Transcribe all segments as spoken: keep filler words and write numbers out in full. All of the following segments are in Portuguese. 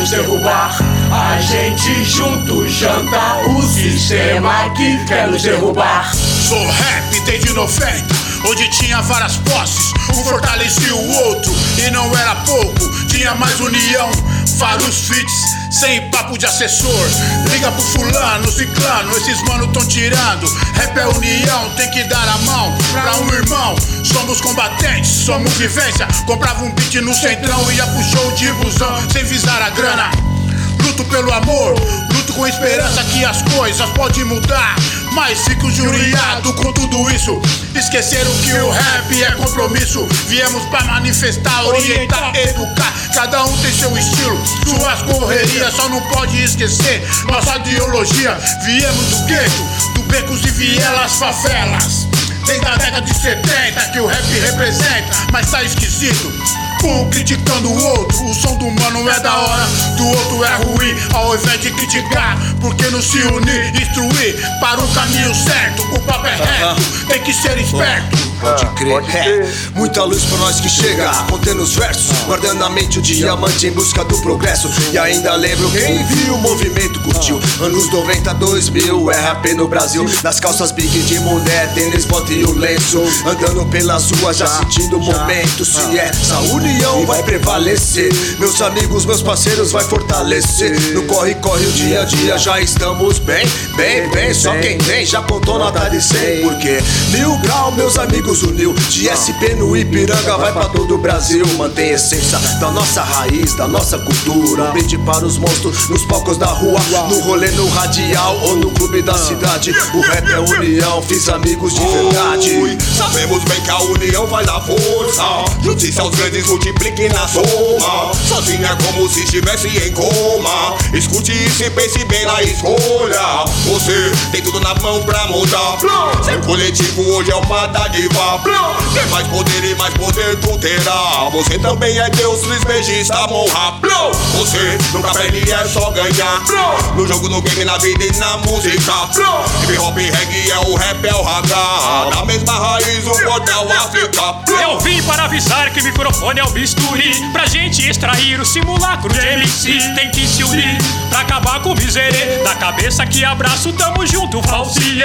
nos derrubar. A gente junto janta o sistema que quer nos derrubar. Sou rap desde noventa, onde tinha várias posses, um fortalecia o outro e não era pouco, tinha mais união, vários feats, sem papo de assessor. Liga pro fulano, ciclano, esses mano tão tirando. Rap é união, tem que dar a mão pra um irmão. Somos combatentes, somos vivência. Comprava um beat no centrão, ia pro show de busão sem visar a grana. Luto pelo amor, luto com esperança que as coisas podem mudar. Mas fico injuriado com tudo isso. Esqueceram que o rap é compromisso. Viemos pra manifestar, orientar, educar. Cada um tem seu estilo, suas correrias. Só não pode esquecer nossa ideologia. Viemos do gueto, do becos e vielas, favelas. Desde a década de setenta que o rap representa. Mas tá esquisito, um criticando o outro. O som do mano é da hora, do outro é ruim. Ao invés de criticar, por que não se unir? Instruir para o caminho certo. O papo é reto, tem que ser esperto. Pode crer, é, muita luz pra nós que chega, contendo os versos, guardando na mente o diamante em busca do progresso. E ainda lembro quem viu o movimento, curtiu anos noventa, dois mil, é rap no Brasil. Nas calças big de mulher, tênis, bota e o lenço, andando pelas ruas já sentindo o momento. Se essa união vai prevalecer, meus amigos, meus parceiros vai fortalecer. No corre, corre o dia a dia, já estamos bem, bem, bem. Só quem tem já contou nota de cem. Porque mil grau, meus amigos, uniu. De S P no Ipiranga vai pra todo o Brasil. Mantém a essência da nossa raiz, da nossa cultura. Um brinde para os monstros nos palcos da rua, no rolê, no radial ou no clube da cidade. O rap é união, fiz amigos de verdade. Ui, sabemos bem que a união vai dar força. Justiça aos grandes, multiplique na soma. Sozinha é como se estivesse em coma. Escute isso e pense bem na escolha. Você tem tudo na mão pra mudar. Ser coletivo hoje é uma dádiva. Tem mais poder e mais poder tu terá. Você também é Deus, lisbejista, monra. Você nunca perde, é só ganhar. No jogo, no game, na vida e na música. Hip hop, reggae é o rap, é o raga. Da mesma raiz, o portal África. Eu vim para avisar que o microfone é o bisturi. Pra gente extrair o simulacro de M C. Tem que se unir pra acabar com o miserê. Da cabeça que abraço, tamo junto, falsiê.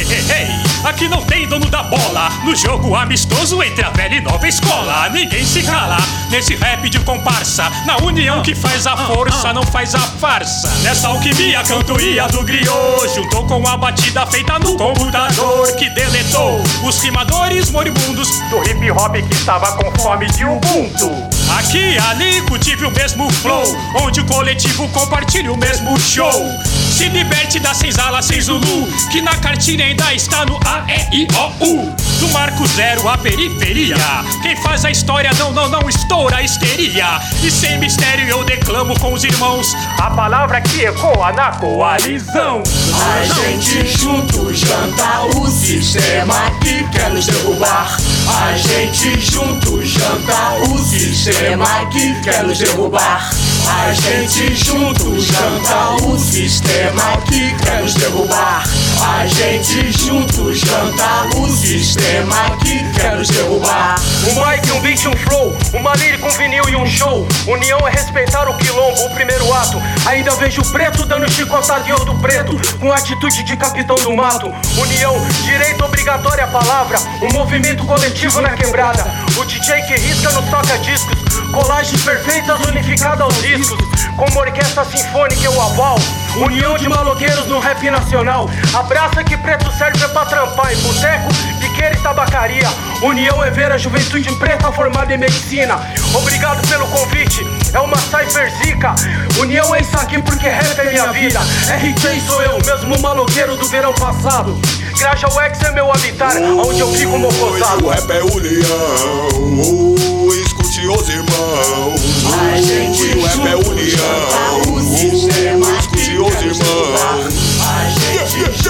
Aqui não tem dono da bola. No jogo amistoso entre a velha e nova escola. Ninguém se cala nesse rap de comparsa. Na união que faz a força, não faz a farsa. Nessa alquimia, a cantoria do griot juntou com a batida feita no computador que deletou os rimadores moribundos do hip hop que estava com fome de Ubuntu. Aqui e ali cultive o mesmo flow, onde o coletivo compartilha o mesmo show. Se liberte da senzala sem Zulu, que na cartilha ainda está no A, E, I, O, U. Do marco zero à periferia, quem faz a história não, não, não estoura a histeria. E sem mistério eu declamo com os irmãos a palavra que ecoa na coalizão. A gente junto janta o sistema que quer nos derrubar. A gente junto janta o sistema que quer nos derrubar. A gente junto janta o sistema que quer nos derrubar. A gente junto janta o sistema que quer nos derrubar. Um mic, um beat, um flow, uma lírica, um vinil e um show. União é respeitar o quilombo, o primeiro ato. Ainda vejo preto dando chicotada em outro preto, com atitude de capitão do mato. União, direito obrigatório à palavra, um movimento coletivo na quebrada. O D J que risca no toca-discos, colagens perfeitas unificadas aos discos. Como orquestra sinfônica eu avalo. União de maloqueiros no rap nacional. Abraça que preto serve pra trampar em boteco, biqueira e tabacaria. União é ver a juventude preta formada em medicina. Obrigado pelo convite, é uma cypher zica. União é isso aqui porque rap é minha vida. R J sou eu, mesmo maloqueiro do verão passado. Graja Wax é meu habitat, onde eu fico mofosado. O rap é união, oh, escute os irmãos. A gente o rap é união, o sistema oh, escute os irmãos. A gente